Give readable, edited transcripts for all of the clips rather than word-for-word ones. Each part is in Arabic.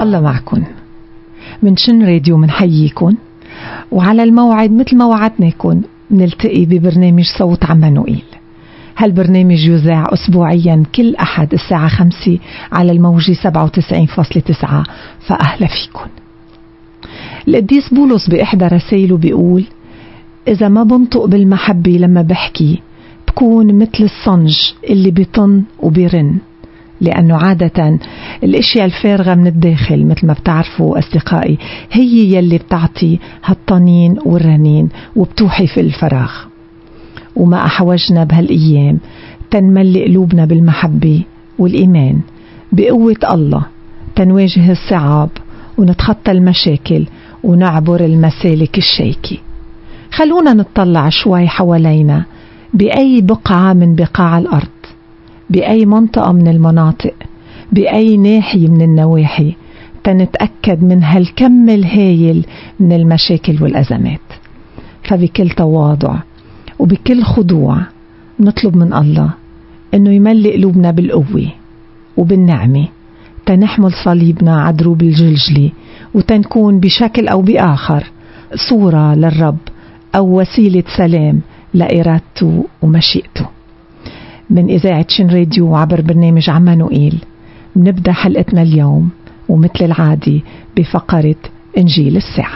الله معكن. من شن راديو منحييكن، وعلى الموعد مثل ما وعدناكن نلتقي ببرنامج صوت عمانوئيل. هالبرنامج يذاع أسبوعيا كل أحد الساعة 5 على الموجة 97.9، فأهلا فيكن. القديس بولس بإحدى رسائله بيقول: إذا ما بنطق بالمحبة لما بحكي بكون مثل الصنج اللي بيطن وبيرن، لأنه عادة الاشياء الفارغة من الداخل مثل ما بتعرفوا أصدقائي هي يلي بتعطي هالطنين والرنين وبتوحي في الفراغ. وما أحوجنا بهالأيام تنملي قلوبنا بالمحبة والإيمان بقوة الله تنواجه الصعاب ونتخطى المشاكل ونعبر المسالك الشيكة. خلونا نتطلع شوي حوالينا بأي بقعة من بقاع الأرض، بأي منطقة من المناطق، بأي ناحية من النواحي، تنتأكد من هالكم الهايل من المشاكل والأزمات. فبكل تواضع وبكل خضوع نطلب من الله إنه يملئ قلوبنا بالقوة وبالنعمة تنحمل صليبنا عدروب الجلجلي، وتنكون بشكل أو بآخر صورة للرب أو وسيلة سلام لإرادته ومشيئته. من إذاعة شن راديو عبر برنامج عمانوئيل بنبدأ حلقتنا اليوم ومثل العادي بفقرة إنجيل الساعة.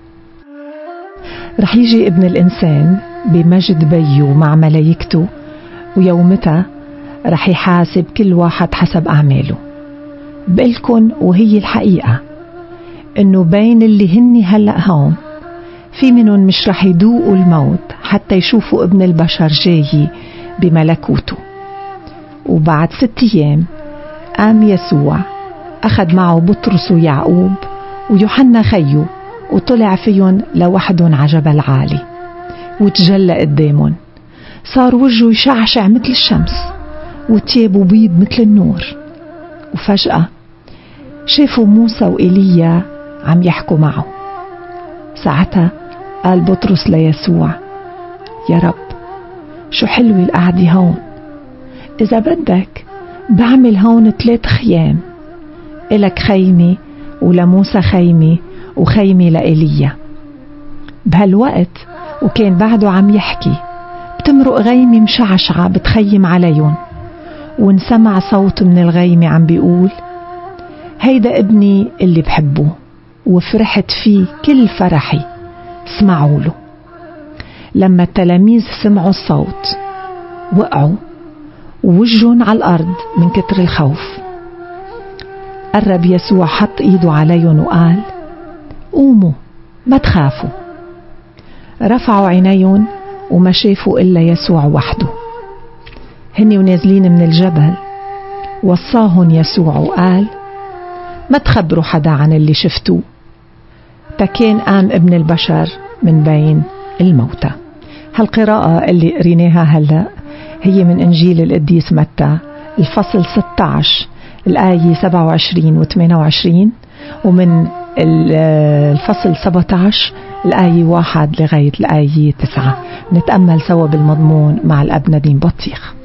رح يجي ابن الإنسان بمجد بيو مع ملايكته، ويومتها رح يحاسب كل واحد حسب أعماله. بقلكن وهي الحقيقة إنه بين اللي هني هلأ هون في منهم مش رح يدوقوا الموت حتى يشوفوا ابن البشر جاي بملكوته. وبعد 6 أيام قام يسوع أخذ معه بطرس ويعقوب ويوحنا خيه وطلع فيهم لوحدهم على جبل عالي وتجلى قدامهم. صار وجهه يشعشع مثل الشمس وتيابه بيض مثل النور. وفجأة شافوا موسى وإيليا عم يحكوا معه. ساعتها قال بطرس ليسوع: يا رب، شو حلوة القعدة هون، إذا بدك بعمل هون 3 خيام، إلك خيمة ولموسى خيمة وخيمة لإيليا. بهالوقت وكان بعده عم يحكي بتمرق غيمة مشعشعة بتخيم عليهم، ونسمع صوت من الغيمة عم بيقول: هيدا ابني اللي بحبه وفرحت فيه كل فرحي، اسمعوا له. لما التلاميذ سمعوا الصوت وقعوا ووجهن على الأرض من كتر الخوف. قرب يسوع حط إيده عليهم وقال: قوموا ما تخافوا. رفعوا عينيهم وما شافوا إلا يسوع وحده. هني ونازلين من الجبل وصاهن يسوع وقال: ما تخبروا حدا عن اللي شفتوه، تكين قام ابن البشر من بين الموتى. هالقراءة اللي قريناها هلأ هي من إنجيل القديس متى الفصل 16 الآية 27 و 28، ومن الفصل 17 الآية 1 لغاية الآية 9. نتأمل سوا بالمضمون مع الأب نديم بطيخ.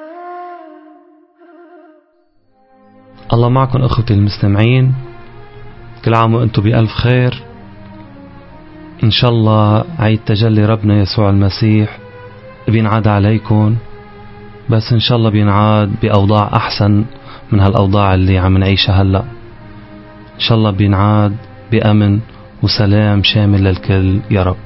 الله معكم أخوتي المستمعين، كل عام وأنتم بألف خير. إن شاء الله عيد تجلي ربنا يسوع المسيح بينعاد عليكم، بس إن شاء الله بينعاد بأوضاع أحسن من هالأوضاع اللي عم نعيشها هلأ. إن شاء الله بينعاد بأمن وسلام شامل للكل يا رب.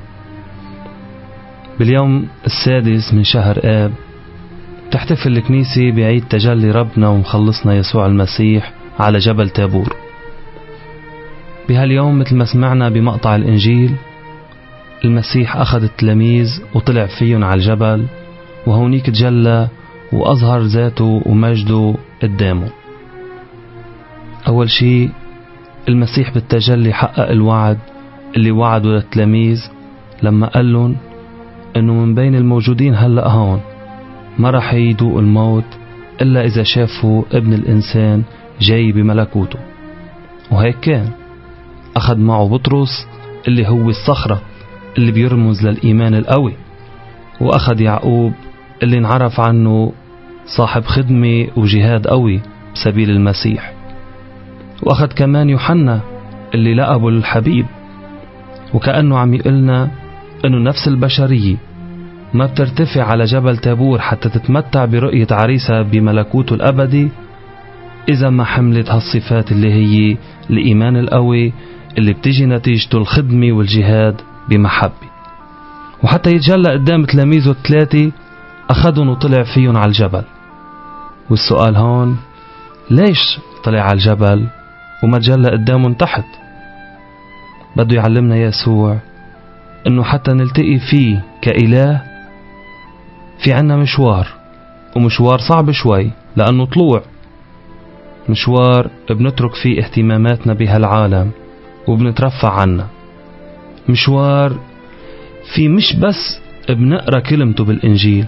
باليوم 6 من شهر آب تحتفل الكنيسة بعيد تجلي ربنا ومخلصنا يسوع المسيح على جبل تابور. بهاليوم مثل ما سمعنا بمقطع الإنجيل، المسيح أخذ التلاميذ وطلع فيهم على الجبل، وهونيك تجلى وأظهر ذاته ومجده قدامه. أول شيء المسيح بالتجلي حقق الوعد اللي وعده للتلاميذ لما قال لهم إنه من بين الموجودين هلأ هون ما رح يدوق الموت إلا إذا شافوا ابن الإنسان جاي بملكوته. وهيك كان. أخذ معه بطرس اللي هو الصخرة اللي بيرمز للإيمان القوي، وأخذ يعقوب اللي انعرف عنه صاحب خدمة وجهاد قوي بسبيل المسيح. وأخذ كمان يوحنا اللي لقبه الحبيب، وكأنه عم يقلنا أنه نفس البشرية ما بترتفع على جبل تابور حتى تتمتع برؤية عريسها بملكوته الأبدي إذا ما حملت هالصفات اللي هي الإيمان القوي اللي بتجي نتيجته الخدمة والجهاد بمحبة. وحتى يتجلى قدام تلاميذه الثلاثة أخذهم وطلع فيهم على الجبل. والسؤال هون، ليش طلع على الجبل وما تجلى قدامهم تحت؟ بده يعلمنا يسوع انه حتى نلتقي فيه كإله في عنا مشوار، ومشوار صعب شوي لأنه طلوع، مشوار بنترك فيه اهتماماتنا بهالعالم وبنترفع عنها، مشوار في مش بس بنقرأ كلمته بالإنجيل،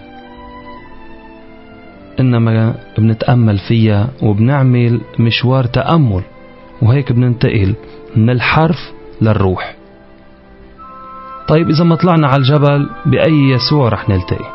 إنما بنتأمل فيها وبنعمل مشوار تأمل، وهيك بننتقل من الحرف للروح. طيب إذا ما طلعنا على الجبل بأي يسوع رح نلتقي؟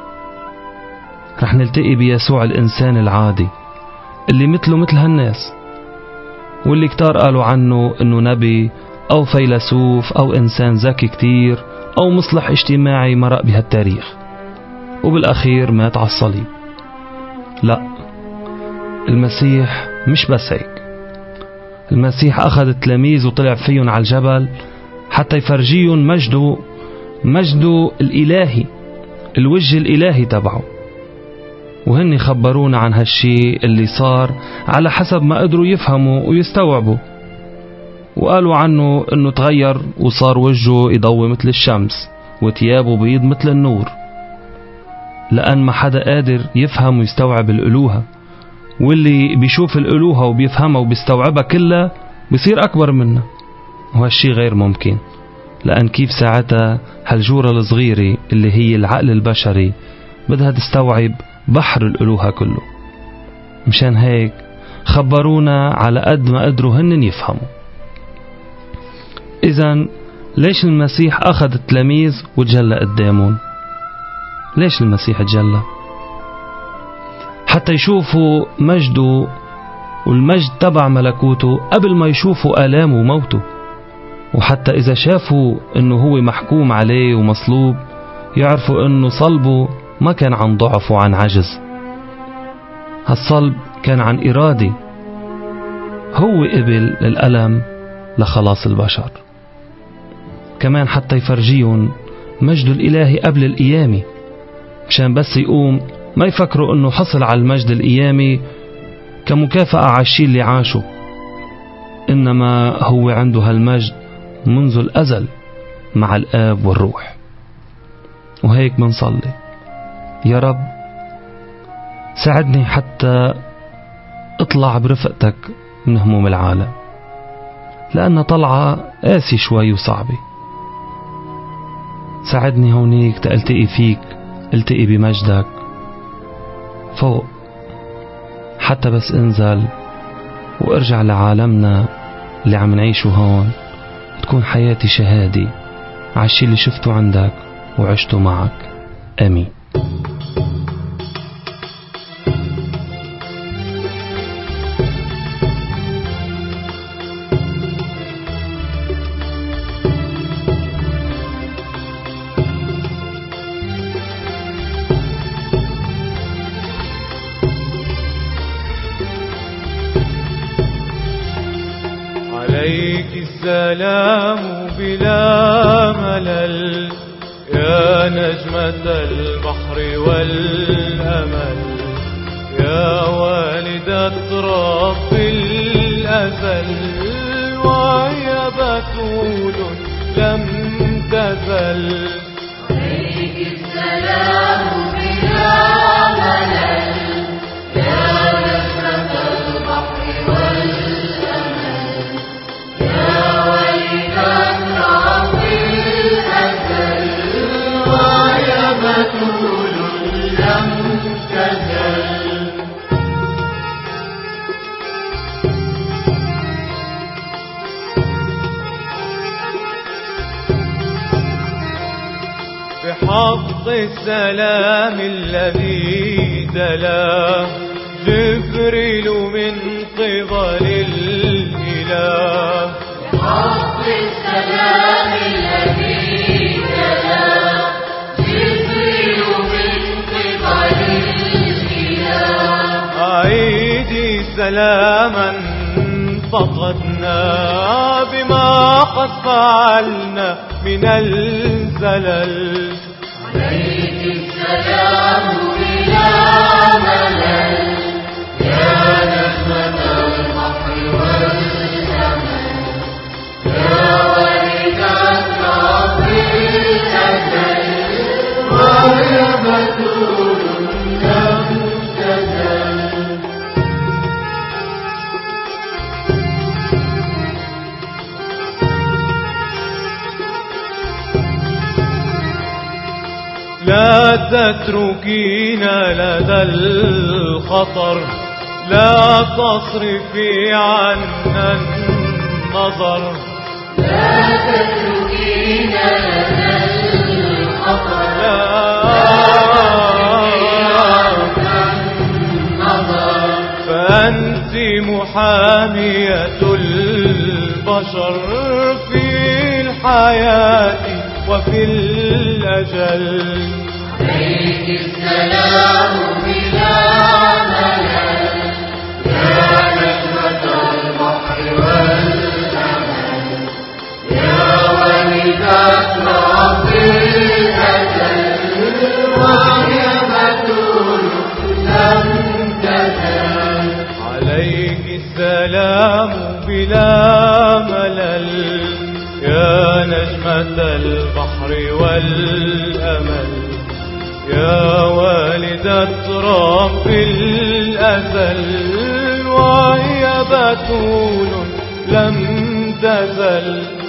رح نلتقي بيسوع الإنسان العادي اللي مثله مثل هالناس، واللي كتار قالوا عنه إنه نبي أو فيلسوف أو إنسان ذكي كتير أو مصلح اجتماعي مرق بهالتاريخ وبالأخير مات على الصليب. لا، المسيح مش بس هيك. المسيح أخذ التلاميذ وطلع فيهم على الجبل حتى يفرجيهم مجده الإلهي، الوجه الإلهي تبعه، وهن خبرونا عن هالشي اللي صار على حسب ما قدروا يفهموا ويستوعبوا. وقالوا عنه انه تغير وصار وجهه يضوي مثل الشمس وثيابه بيض مثل النور، لأن ما حدا قادر يفهم ويستوعب الألوهة، واللي بيشوف الألوهة وبيفهمها وبيستوعبها كلها بيصير أكبر منها، وهالشي غير ممكن. لأن كيف ساعتها هالجورة الصغيرة اللي هي العقل البشري بدها تستوعب بحر الألوهة كله؟ مشان هيك خبرونا على قد ما قدروا هن يفهموا. إذن ليش المسيح أخذ التلاميذ وتجلى قدامهم؟ ليش المسيح تجلى؟ حتى يشوفوا مجده والمجد تبع ملكوته قبل ما يشوفوا آلامه وموته، وحتى إذا شافوا إنه هو محكوم عليه ومصلوب يعرفوا إنه صلبه ما كان عن ضعف وعن عجز، هالصلب كان عن إرادة، هو قبل الألم لخلاص البشر. كمان حتى يفرجيهم مجده الإلهي قبل القيامة، مشان بس يقوم ما يفكروا إنه حصل على المجد القيامي كمكافأة على الشيء اللي عاشه، إنما هو عنده هالمجد منذ الأزل مع الآب والروح. وهيك منصلي، يا رب ساعدني حتى اطلع برفقتك من هموم العالم، لأن طلعة قاسي شوي وصعبة. ساعدني هونيك تلتقي فيك، التقي بمجدك فوق، حتى بس انزل وارجع لعالمنا اللي عم نعيشه هون، تكون حياتي شهادة على الشي اللي شفته عندك وعشته معك. آمين. عليك السلام بلا ملل يا نجمة البحر والأمل، يا والدة رب الأزل، ويا بتول لم تزل. عليك السلام بلا ملل يا نجمة البحر والأمل، يا والدة رب الأزل، ويا بتول لم تزل. بحق السلام الذي تلا جبريل من قبل من فقدنا بما قد فعلنا من الزلل. عليك السلام بلا ملل يا نجمة البحر والأمل يا والدة رب الأزل وهي بتول لم تزل. لا تتركينا لدى الخطر لا تصرفي عنا النظر. لا تتركينا لدى الخطر لا تصرفي عنا النظر. فأنت محامية البشر في الحياة وفي الأجل. عليك السلام بلا ملل يا نجمة البحر والأمل يا والدة رب الأزل وهي بتول لم تزل. عليك السلام بلا ملل يا نجمة البحر والأمل يا والدة رب الأزل وهي بتول لم تزل.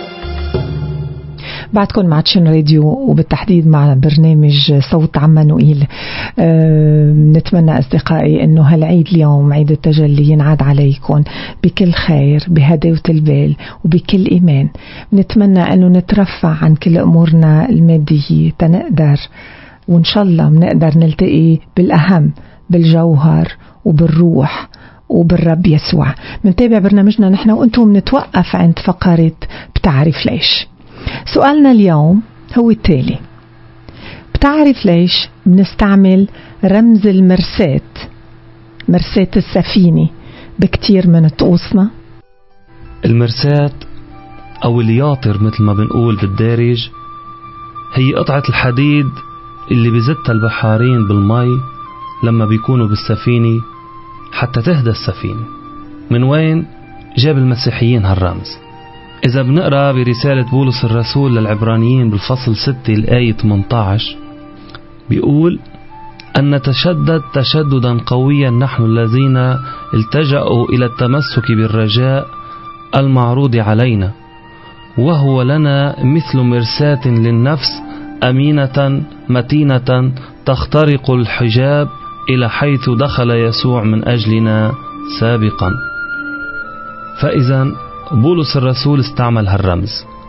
بعدكم مع تشن راديو وبالتحديد مع برنامج صوت عمانوئيل. نتمنى أصدقائي أنه هالعيد اليوم عيد التجلي ينعاد عليكم بكل خير بهداوة البال وبكل إيمان. نتمنى أنه نترفع عن كل أمورنا المادية تنقدر وإن شاء الله منقدر نلتقي بالأهم بالجوهر وبالروح وبالرب يسوع. منتابع برنامجنا نحن وأنتم نتوقف عند فقرة بتعرف ليش. سؤالنا اليوم هو التالي: بتعرف ليش بنستعمل رمز المرساة مرساة السفينة بكتير من طقوسنا؟ المرساة أو الياطر مثل ما بنقول بالدارج هي قطعة الحديد اللي بزتها البحارين بالمي لما بيكونوا بالسفينة حتى تهدى السفينة. من وين جاب المسيحيين هالرمز؟ إذا بنقرأ برسالة بولس الرسول للعبرانيين بالفصل 6 الآية 18 بيقول أن نتشدد تشددا قويا نحن الذين التجأوا إلى التمسك بالرجاء المعروض علينا وهو لنا مثل مرساة للنفس أمينة متينة تخترق الحجاب إلى حيث دخل يسوع من أجلنا سابقا. فإذا بولس الرسول استعمل هالرمز.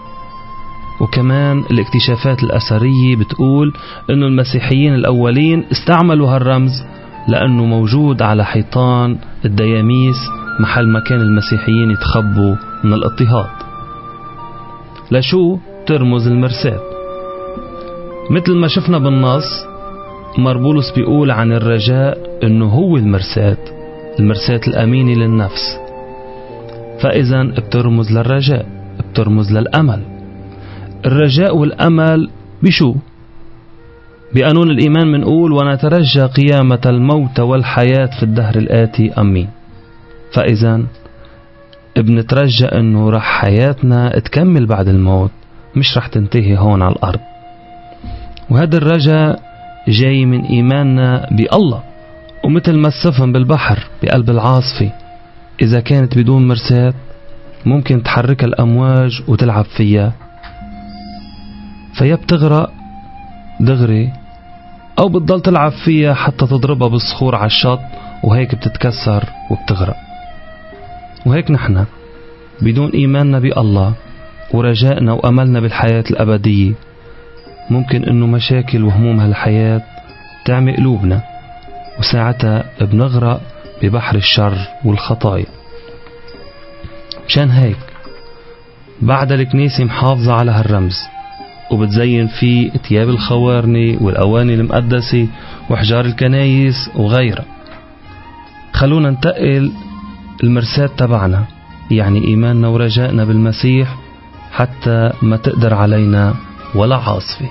وكمان الاكتشافات الأثرية بتقول أنه المسيحيين الأولين استعملوا هالرمز لأنه موجود على حيطان الدياميس محل ما كان المسيحيين يتخبوا من الاضطهاد. لشو ترمز المرساة؟ مثل ما شفنا بالنص مربولس بيقول عن الرجاء أنه هو المرساة الأمينة للنفس. فإذا بترمز للرجاء، بترمز للأمل. الرجاء والأمل بشو؟ بقانون الإيمان منقول ونترجى قيامة الموت والحياة في الدهر الآتي أمين. فإذا بنترجى أنه رح حياتنا تكمل بعد الموت، مش رح تنتهي هون على الأرض. وهذا الرجاء جاي من إيماننا بالله. ومثل ما السفن بالبحر بقلب العاصفة إذا كانت بدون مرساة ممكن تحرك الأمواج وتلعب فيها، فيا بتغرق دغري أو بتضل تلعب فيها حتى تضربها بالصخور على الشط وهيك بتتكسر وبتغرق. وهيك نحن بدون إيماننا بالله ورجائنا وأملنا بالحياة الأبدية ممكن إنه مشاكل وهموم هالحياة تعمي قلوبنا، وساعتها بنغرق ببحر الشر والخطايا. مشان هيك بعد الكنيسة محافظة على هالرمز وبتزين فيه ثياب الخوارني والأواني المقدسة وحجار الكنايس وغيرها. خلونا ننتقل المرساة تبعنا، يعني إيماننا ورجائنا بالمسيح حتى ما تقدر علينا ولا عاصفة.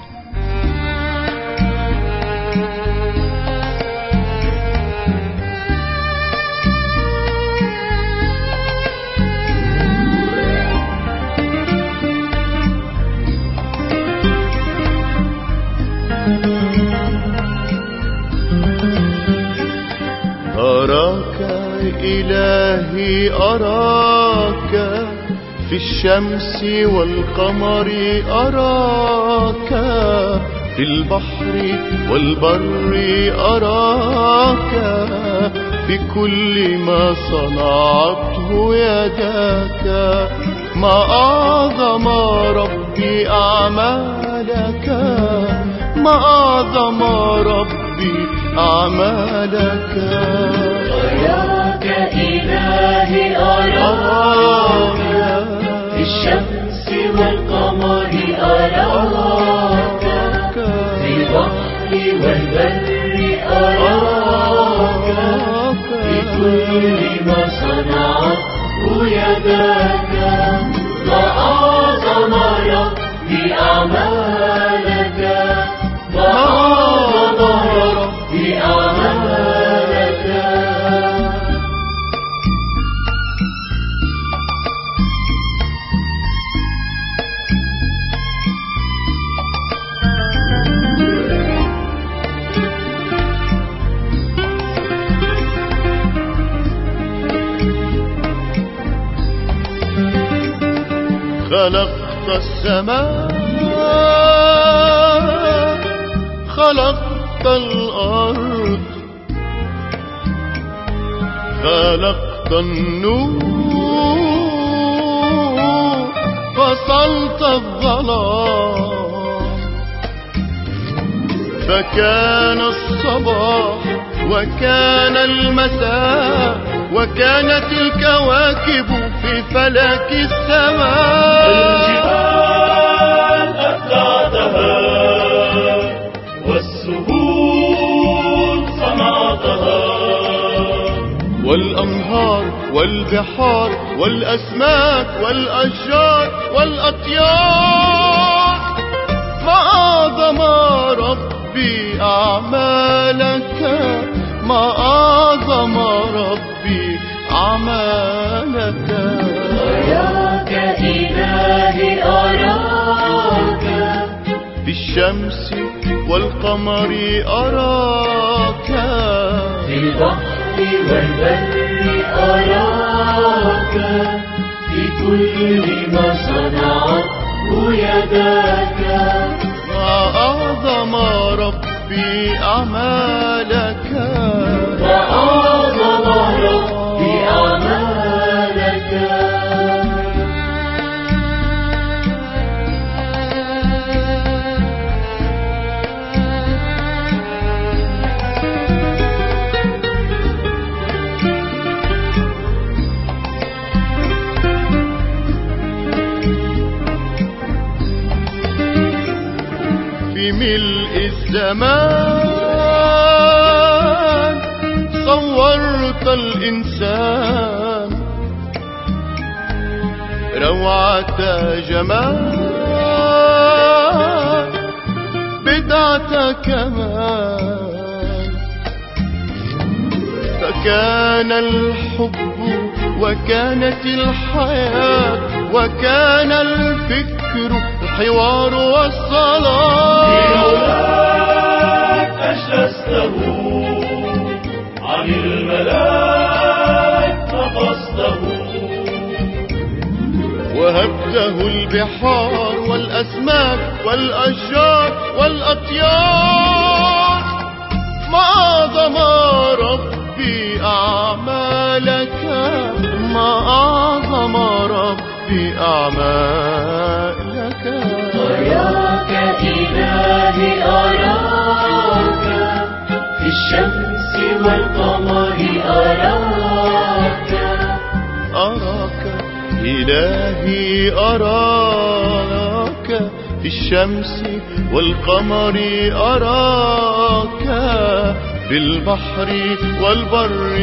أراك إلهي أراك في الشمس والقمر، أراك في البحر والبر، أراك في كل ما صنعته يداك. ما أعظم ربي أعمالك، ما أعظم ربي أعمالك. أراك إلهي أراك في الشمس والقمر، أراك في البحر والبر، أراك في كل ما صنعته يداك. ما أعظم ربي أعمالك، ما أعظم ربي أعمالك. خلقت السماء، خلقت الأرض، خلقت النور، فصلت الظلام. فكان الصباح وكان المساء، وكانت الكواكب في فلك السماء. الجبال أبدعتها والسهول صنعتها، والأنهار والبحار والأسماك والأشجار والأطيار. ما أعظم ربي أعمالك، ما أعظم ربي أعمالك. أراك إلهي أراك في الشمس والقمر، أراك في البحر والبر، أراك في كل ما صنعته يداك. ما أعظم ربي أعمالك، ما أعظم ربي أعمالك. في ملء الزمان صورت الإنسان، روعة جمال بدعة كمال. فكان الحب وكانت الحياة وكان الفكر الحوار والصلاة. لولاك أجلسته عن الملاك نقصته، وهبته البحار والأسماك والأشجار والأطيار. ما أعظم ربي أعمالك، ما أعظم ربي أعمالك. أراك إلهي أراك في الشمس والقمر، أراك أراك إلهي أراك في الشمس والقمر، أراك في البحر والبر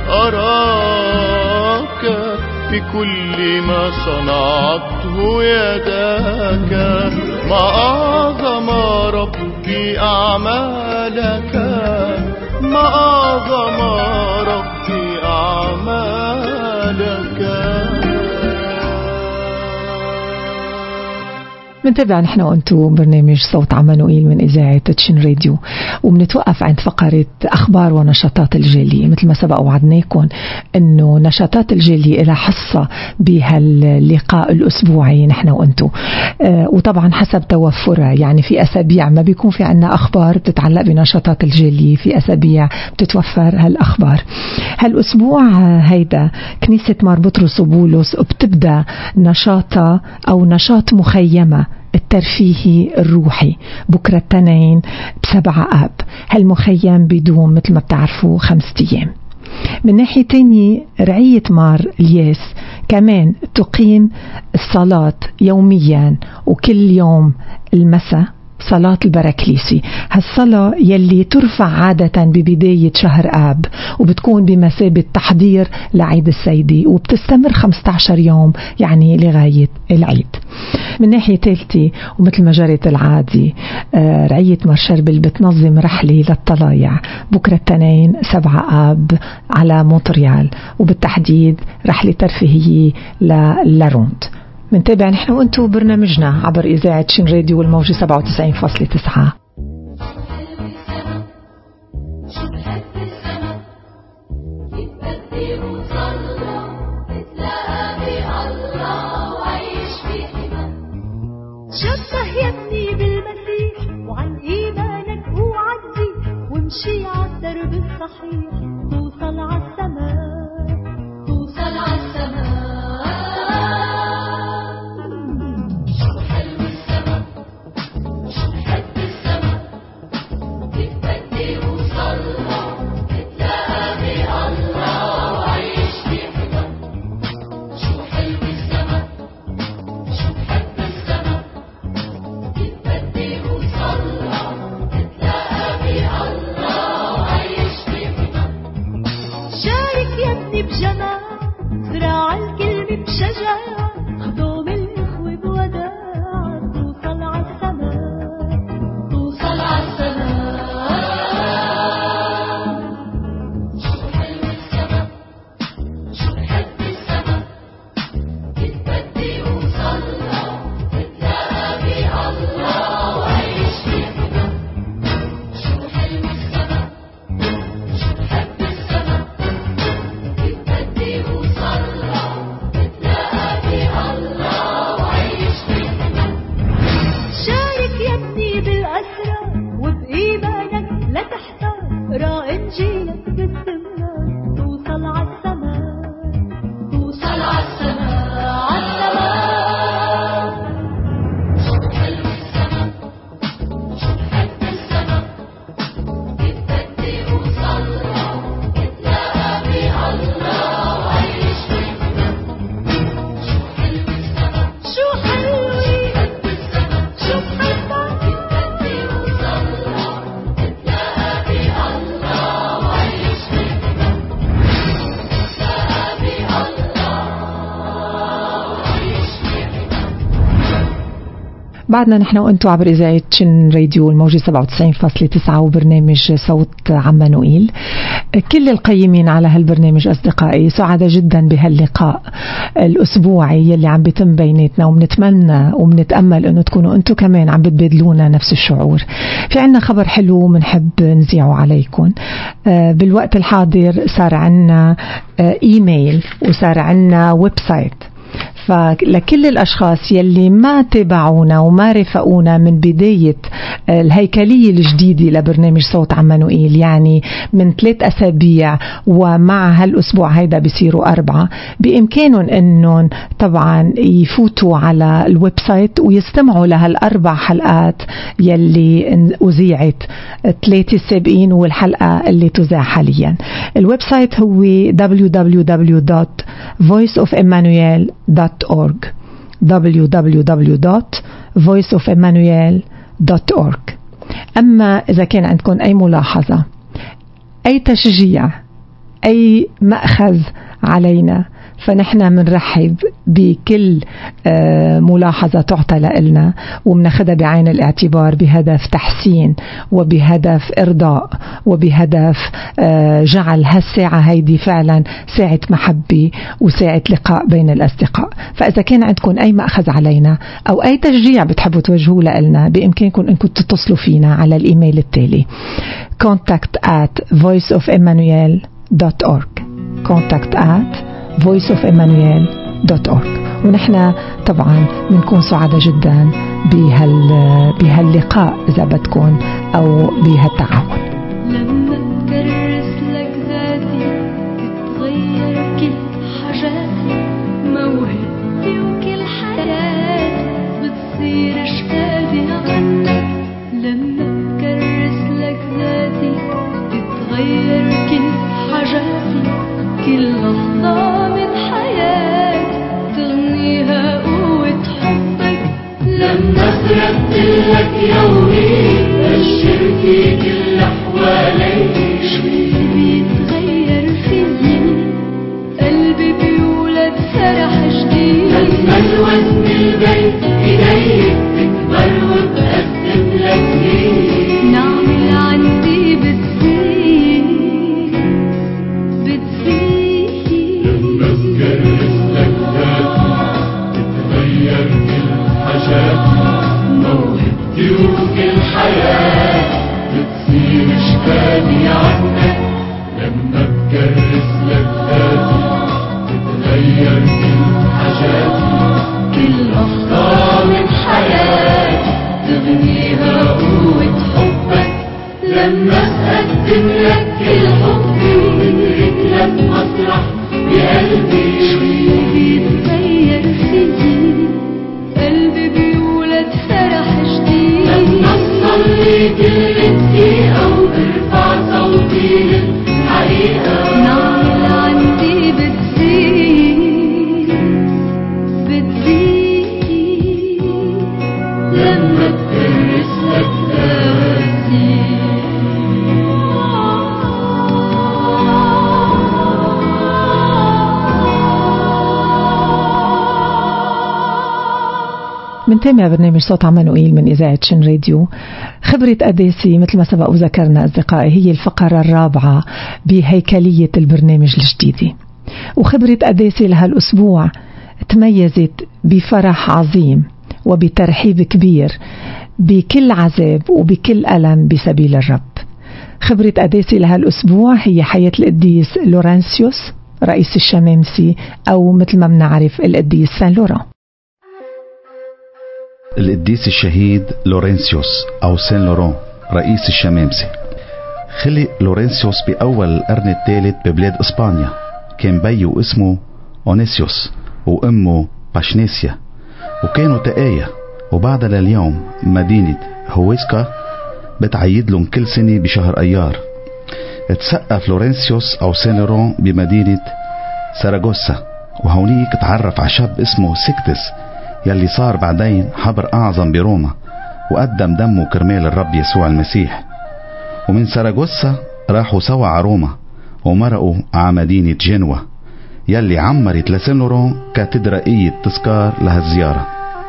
أراك، في كل ما صنعته يداك. ما أعظم ربي أعمالك، ما أعظم ربي أعمالك. منتابع نحن وانتو برنامج صوت عمانوئيل من إذاعة تشين راديو، وبنتوقف عند فقرة أخبار ونشاطات الجالية. مثل ما سبق وعدناكم أنه نشاطات الجالية لها حصة بهاللقاء الأسبوعي نحن وانتو، وطبعا حسب توفرها. يعني في أسابيع ما بيكون في عنا أخبار بتتعلق بنشاطات الجالية، في أسابيع بتتوفر هالأخبار. هالأسبوع هيدا كنيسة مار بطرس وبولس بتبدأ نشاطة أو نشاط مخيمة الترفيهي الروحي بكرة التنين ب7 آب. هالمخيم بيدوم مثل ما بتعرفوا 5 أيام. من ناحية تانية رعية مار الياس كمان تقيم الصلاة يوميا وكل يوم المساء، صلاة البراكليسي. هالصلاة يلي ترفع عادة ببداية شهر آب، وبتكون بمثابة تحضير لعيد السيدي، وبتستمر 15 يوم يعني لغاية العيد. من ناحية ثالثة ومثل ما جرت العادي، رعية مار شربل بتنظم رحلة للطلايع بكرة التنين 7 آب على مونتريال، وبالتحديد رحلة ترفيهية لروند. منتابع نحن وانتو برنامجنا عبر إذاعة تشين راديو والموجة 97.9. شبه يبني بالمسيح وعن إيمانك وعدي، وامشي عالدرب الصحيح توصل عالسماء، توصل عالسماء. بعدنا نحن وانتو عبر إذاعة تشين راديو الموجة 97.9 وبرنامج صوت عمانوئيل. كل القيمين على هالبرنامج أصدقائي سعادة جدا بهاللقاء الأسبوعي يلي عم بيتم بيناتنا، وبنتمنى وبنتأمل أنه تكونوا أنتو كمان عم بتبادلونا نفس الشعور. في عنا خبر حلو منحب نذيعه عليكم. بالوقت الحاضر صار عنا إيميل وصار عنا ويب سايت، فلكل الأشخاص يلي ما تابعونا وما رفقونا من بداية الهيكلية الجديدة لبرنامج صوت عمانوئيل، يعني من 3 أسابيع ومع هالأسبوع هيدا بيصيروا 4، بإمكانهم أنهم طبعا يفوتوا على الويب سايت ويستمعوا لهال4 حلقات يلي أذيعت 3 السابقين والحلقة اللي تذاع حاليا. الويب سايت هو www.voiceofemmanuel.org www.voiceofemmanuel.org. أما إذا كان عندكم أي ملاحظة أي تشجيع، أي مأخذ علينا، فنحن منرحب بكل ملاحظة تعطى لنا ومناخدها بعين الاعتبار بهدف تحسين وبهدف إرضاء وبهدف جعل هالساعة هيدي فعلا ساعة محبة وساعة لقاء بين الأصدقاء. فإذا كان عندكم أي مأخذ علينا أو أي تشجيع بتحبوا توجهوه لنا، بإمكانكم أنكم تتصلوا فينا على الإيميل التالي: contact@voiceofemmanuel.org contact@voiceofemmanuel.org. ونحن طبعا بنكون سعداء جدا بهاللقاء إذا بدكم أو بهالتعاون. لما تكرس لك ذاتي تتغير كل حاجاتي، موهبتي وكل حياتي بتصير شهادة عنك. لما تكرس لك ذاتي تتغير كل حاجاتي، كل لحظة من حياتي تغنيها قوة حبك. لما سردت لك يومي بشر في كل حوالي، بيتغير فيي قلبي بيولد فرح جديد. لما الوزن البيت إليك تكبر وبقدم لك ليه، نعمل عندي بتزيد. لما تكرس لك ذاتي تتغير كل حاجاتي، موهبتي وكل حياتي بتصير شهادة عنك. لما تكرس لك ذاتي تتغير كل حاجاتي، كل لحظة من حياتي تغنيها قوة حبك. لما أقدم لك كل حبي واترك لك مسرح بقلبي، بيتغير فيي قلبي بيولد فرح جديد. لما تصلي كل دقيقة وترفع صوتي للحقيقة، نعمل عندي بتزيد. لما تكرس لك ذاتي. منتابع برنامج صوت عمانوئيل من إذاعة شن راديو. خبرة قداسي مثل ما سبق وذكرنا أصدقائي هي الفقرة الرابعة بهيكلية البرنامج الجديدة، وخبرة قداسي لها الأسبوع تميزت بفرح عظيم وبترحيب كبير بكل عذاب وبكل ألم بسبيل الرب. خبرة قداسي لها الأسبوع هي حياة القديس لورانسيوس رئيس الشمامسي، أو مثل ما بنعرف القديس سان لوران. القديس الشهيد لورنسيوس أو سان لوران رئيس الشمامسة. خلق لورنسيوس بأول القرن الثالث ببلاد إسبانيا. كان بيه اسمه أونيسيوس وأمه باشنيسيا، وكانوا تقايا. وبعد لليوم مدينة هويسكا بتعيد لهم كل سنة بشهر أيار. اتسقف لورنسيوس أو سان لوران بمدينة ساراغوسا، وهونيك تعرف على شاب اسمه سيكتس يلي صار بعدين حبر أعظم بروما وقدم دمه كرمال الرب يسوع المسيح. ومن ساراغوسا راحوا سوا على روما ومرقوا على مدينة جنوة يلي عمرت لسان لوران كاتدرائية تذكار لهالزيارة.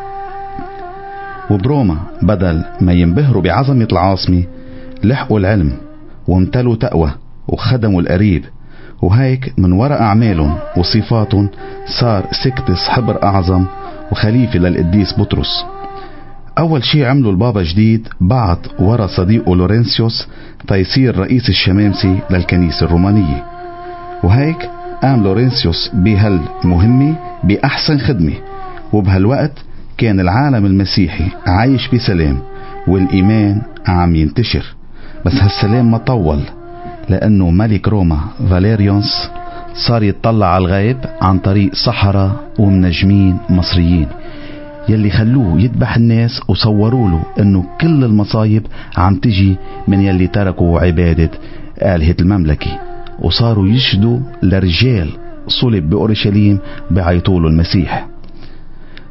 وبروما بدل ما ينبهروا بعظمة العاصمة لحقوا العلم وامتلوا تقوى وخدموا القريب، وهيك من وراء أعمالهم وصفاتهم صار سيكتس حبر أعظم وخليفة للقديس بطرس. أول شيء عملوا البابا جديد بعت ورا صديقه لورنسيوس تيصير رئيس الشمامسي للكنيسة الرومانية، وهيك قام لورنسيوس بهالمهمة بأحسن خدمة. وبهالوقت كان العالم المسيحي عايش بسلام والإيمان عم ينتشر. بس هالسلام ما طول، لأنه ملك روما فاليريونس صار يتطلع على الغيب عن طريق سحرة ومنجمين مصريين يلي خلوه يذبح الناس وصوروا له انه كل المصايب عم تجي من يلي تركوا عبادة آلهة المملكة، وصاروا يشدوا لرجال صلب بأورشليم بعيطوا له المسيح.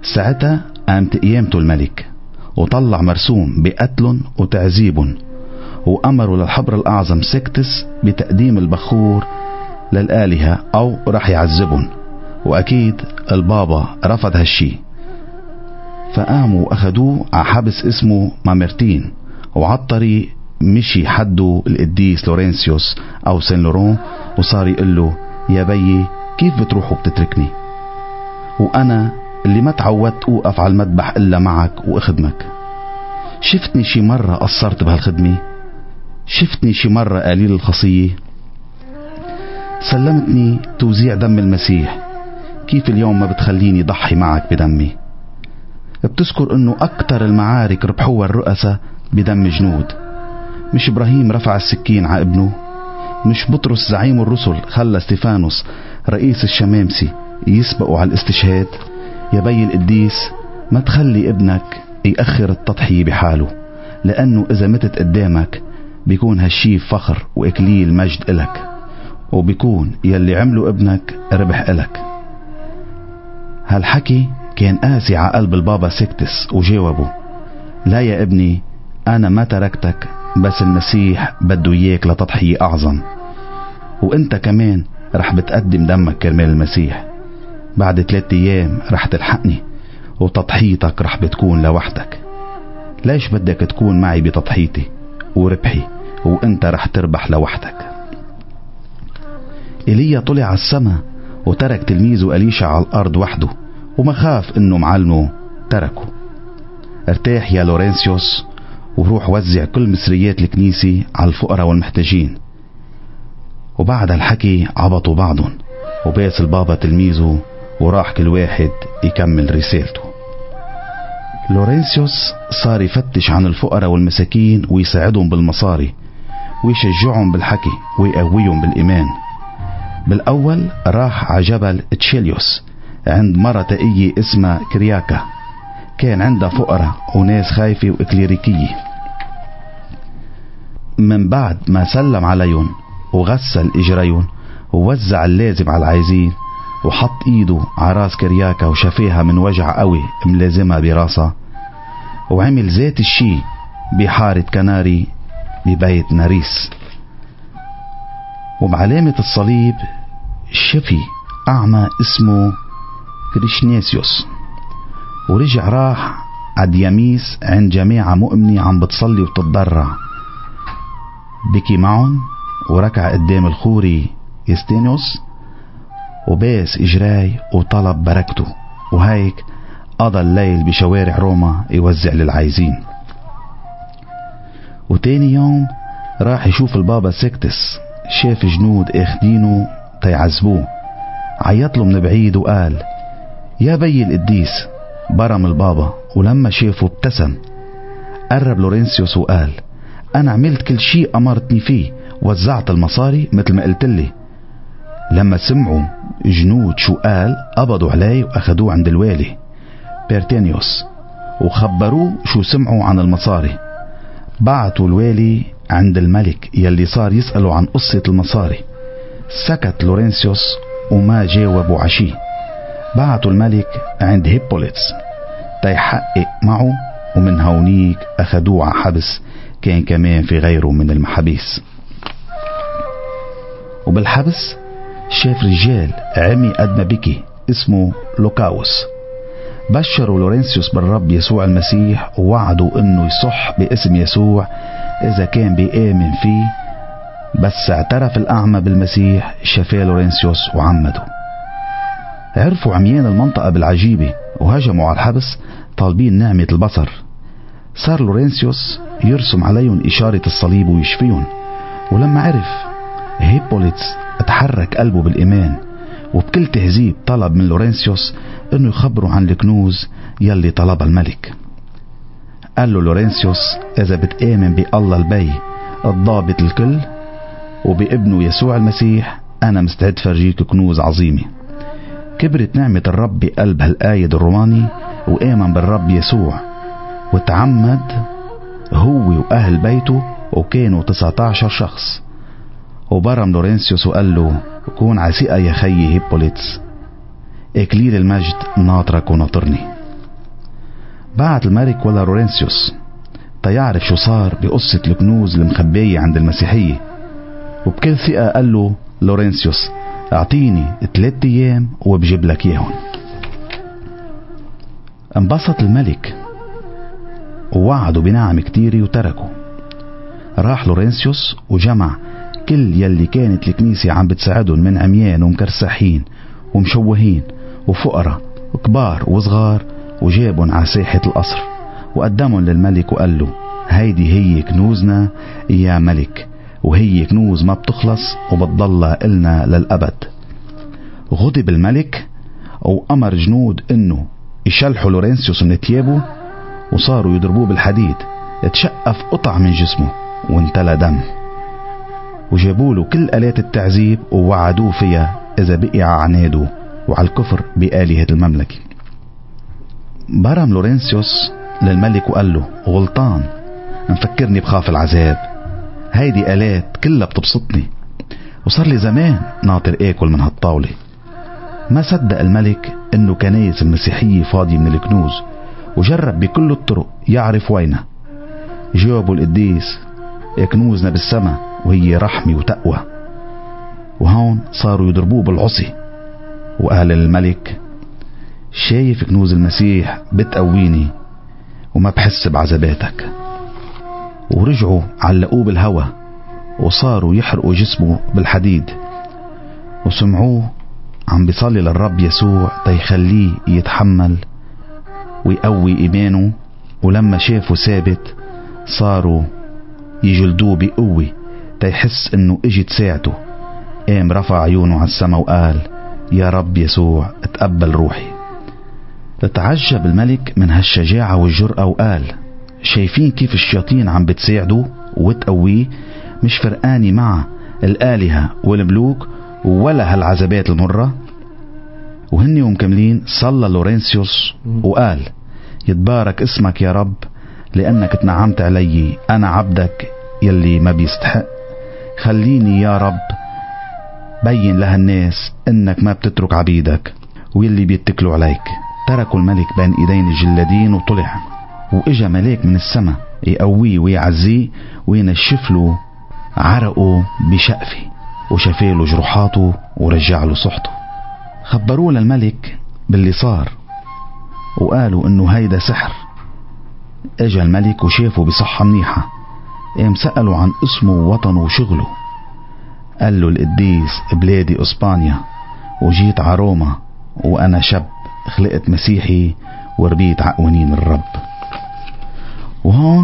ساعتها قامت قيامته الملك وطلع مرسوم بقتلهم وتعذيبهم، وأمروا للحبر الأعظم سكتس بتقديم البخور للآلهة أو راح يعذبهم، وأكيد البابا رفض هالشي، فقاموا وأخدوه على حبس اسمه مامرتين، وعالطريق مشي حده القديس لورنسيوس أو سان لورون وصار يقول له يا بيي كيف بتروح وبتتركني، وأنا اللي ما تعودت أوقف على المذبح إلا معك وأخدمك. شفتني شي مرة قصرت بهالخدمة؟ شفتني شي مرة قليل الخصية؟ سلمتني توزيع دم المسيح، كيف اليوم ما بتخليني ضحي معك بدمي؟ بتذكر انه اكتر المعارك ربحوها الرؤساء بدم جنود؟ مش ابراهيم رفع السكين على ابنه؟ مش بطرس زعيم الرسل خلى استيفانوس رئيس الشمامسي يسبقوا على الاستشهاد؟ يا بي القديس ما تخلي ابنك يأخر التضحية بحاله، لأنه إذا متت قدامك بيكون هالشي فخر وإكليل مجد إلك، وبيكون يلي عمله ابنك ربح إلك. هالحكي كان قاسي على قلب البابا سكتس، وجاوبه لا يا ابني، أنا ما تركتك، بس المسيح بده إياك لتضحية أعظم، وإنت كمان رح بتقدم دمك كرمال المسيح. بعد 3 أيام رح تلحقني وتضحيتك رح بتكون لوحدك. ليش بدك تكون معي بتضحيتي وربحي وإنت رح تربح لوحدك؟ إيليا طلع على السما وترك تلميذه أليشع على الأرض وحده، وما خاف إنه معلمه تركه. ارتاح يا لورنسيوس وروح وزع كل مصريات الكنيسة على الفقراء والمحتاجين. وبعد الحكي عبطوا بعضهم، وباس البابا تلميذه وراح كل واحد يكمل رسالته. لورنسيوس صار يفتش عن الفقراء والمساكين ويساعدهم بالمصاري ويشجعهم بالحكي ويقويهم بالإيمان. بالأول راح على جبل تشيليوس عند مرة تقية اسمها كرياكا، كان عندها فقراء وناس خايفة وإكليريكية. من بعد ما سلم عليهم وغسل إجريهم ووزع اللازم على العايزين، وحط ايده على راس كرياكا وشافيها من وجع قوي ملازمها براسها، وعمل ذات الشي بحارة كناري ببيت ناريس. وبعلامة الصليب شفي أعمى اسمه كريشنيسيوس، ورجع راح عدياميس عند جماعة مؤمنة عم بتصلي وتتضرع، بكي معهم وركع قدام الخوري يستينوس وباس إجراي وطلب بركته، وهيك قضى الليل بشوارع روما يوزع للعايزين. وتاني يوم راح يشوف البابا سكتس، شاف جنود اخدينه تيعذبوه، عيطله من بعيد وقال يا بي القديس. برم البابا، ولما شافه ابتسم. قرب لورنسيوس وقال أنا عملت كل شيء أمرتني فيه، وزعت المصاري مثل ما قلت لي. لما سمعوا جنود شو قال قبضوا عليه وأخدوه عند الوالي بيرتينيوس وخبروه شو سمعوا عن المصاري. بعتوا الوالي عند الملك يلي صار يسألوا عن قصة المصاري. سكت لورنسيوس وما جاوبوا عشي. بعتوا الملك عند هيبوليتس تيحقق معه، ومن هونيك أخدوه على حبس، كان كمان في غيره من المحابيس. وبالحبس شاف رجال عمي قد ما بكي اسمه لوكاوس. بشروا لورنسيوس بالرب يسوع المسيح، ووعدوا انه يصح باسم يسوع اذا كان بيآمن فيه. بس اعترف الأعمى بالمسيح، شفاه لورنسيوس وعمده. عرفوا عميان المنطقة بالعجيبة وهجموا على الحبس طالبين نعمة البصر. صار لورنسيوس يرسم عليهم إشارة الصليب ويشفيهم. ولما عرف هيبوليتس اتحرك قلبه بالإيمان، وبكل تهذيب طلب من لورنسيوس انه يخبره عن الكنوز يلي طلبها الملك. قال له لورنسيوس اذا بتآمن بالله البي الضابط الكل وبابنه يسوع المسيح، انا مستعد فرجيك كنوز عظيمة. كبرت نعمة الرب بقلب هالقايد الروماني، وآمن بالرب يسوع وتعمد هو وأهل بيته، وكانوا 19 شخص. وبرم لورنسيوس وقال له كون عسيقة يا خيي هيبوليتس، إكليل المجد ناطرك وناطرني. بعت الملك ولا لورنسيوس تيعرف شو صار بقصة الكنوز المخبية عند المسيحية. وبكل ثقة قال له لورنسيوس اعطيني 3 أيام وبجيب لك ياهن. انبسط الملك ووعدوا بنعم كتير وتركوا. راح لورنسيوس وجمع كل يلي كانت الكنيسة عم بتساعدهم من عميان ومكرسحين ومشوهين وفقراء وكبار وصغار، وجابهم على ساحة القصر وقدمهم للملك وقال له هيدي هي كنوزنا يا ملك، وهي كنوز ما بتخلص وبتضل إلنا للأبد. غضب الملك وأمر جنود إنه يشلحوا لورنسيوس من ثيابه، وصاروا يضربوه بالحديد. اتشقف قطع من جسمه وانتلى دم، وجابوا له كل آلات التعذيب ووعدوه فيها إذا بقي على عناده وعلى الكفر بآلهة المملكة. برم لورنسيوس للملك وقال له غلطان، مفكرني بخاف العذاب، هيدي آلات كلها بتبسطني، وصار لي زمان ناطر آكل من هالطاولة. ما صدق الملك إنه كنايس المسيحية فاضية من الكنوز، وجرب بكل الطرق يعرف وينها. جاوبوا القديس كنوزنا بالسماء وهي رحمة وتقوى. وهون صاروا يضربوه بالعصي. وقال للملك شايف كنوز المسيح بتقويني وما بحس بعذاباتك. ورجعوا علقوه بالهوى وصاروا يحرقوا جسمه بالحديد، وسمعوه عم بيصلي للرب يسوع تيخليه يتحمل ويقوي إيمانه. ولما شافوا ثابت صاروا يجلدوه بقوة تيحس انه اجت ساعته. قام رفع عيونه على السماء وقال يا رب يسوع اتقبل روحي. اتعجب الملك من هالشجاعة والجرأة وقال شايفين كيف الشياطين عم بتساعده وتقويه؟ مش فرقاني مع الآلهة والملوك ولا هالعذابات المرة. وهني ومكملين صلى لورنسيوس وقال يتبارك اسمك يا رب لأنك اتنعمت علي، أنا عبدك يلي ما بيستحق. خليني يا رب بين لها الناس إنك ما بتترك عبيدك واللي بيتكلوا عليك. تركوا الملك بين إيدين الجلادين وطلع، وإجا ملاك من السماء يقويه ويعزيه وينشف له عرقه بشقفه وشفاله جروحاته ورجع له صحته. خبروه للملك باللي صار وقالوا إنه هيدا سحر. اجا الملك وشافه بصحة منيحة، قام سألوا عن اسمه ووطنه وشغله. قال له القديس بلادي اسبانيا، وجيت على روما وانا شاب خلقت مسيحي وربيت عقوانين الرب. وهون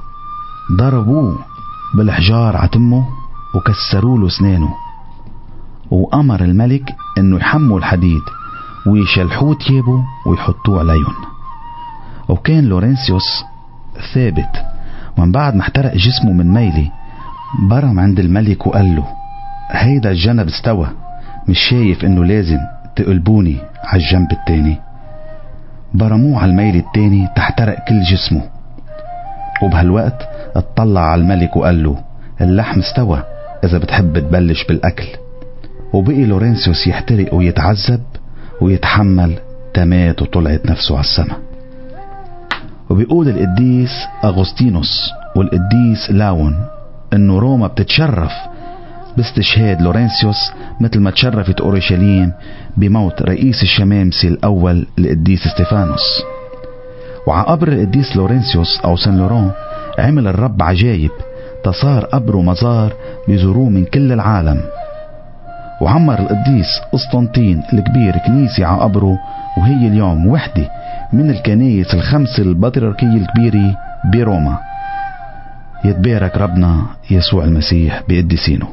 ضربوه بالحجار عتمه وكسروا له اسنانه، وامر الملك انه يحموا الحديد ويشلحوه ثيابه ويحطوه عليهم. وكان لورنسيوس ثابت، ومن بعد ما احترق جسمه من ميلي برم عند الملك وقال له هيدا الجنب استوى، مش شايف انه لازم تقلبوني على الجنب التاني؟ برموه على الميل التاني تحترق كل جسمه. وبهالوقت اطلع على الملك وقال له اللحم استوى اذا بتحب تبلش بالاكل. وبقي لورنسيوس يحترق ويتعذب ويتحمل تمات وطلعت نفسه على السماء. وبيقول القديس أغسطينوس والقديس لاون انه روما بتتشرف باستشهاد لورنسيوس مثل ما تشرفت اورشليم بموت رئيس الشمامسة الاول القديس استفانوس. وعقبر القديس لورنسيوس او سان لوران عمل الرب عجايب، تصار قبره مزار بيزوروه من كل العالم. وعمر القديس قسطنطين الكبير كنيسة على قبره، وهي اليوم وحدة من الكنائس الخمسة البطريركية الكبيرة بروما. يتبارك ربنا يسوع المسيح بقديسينه.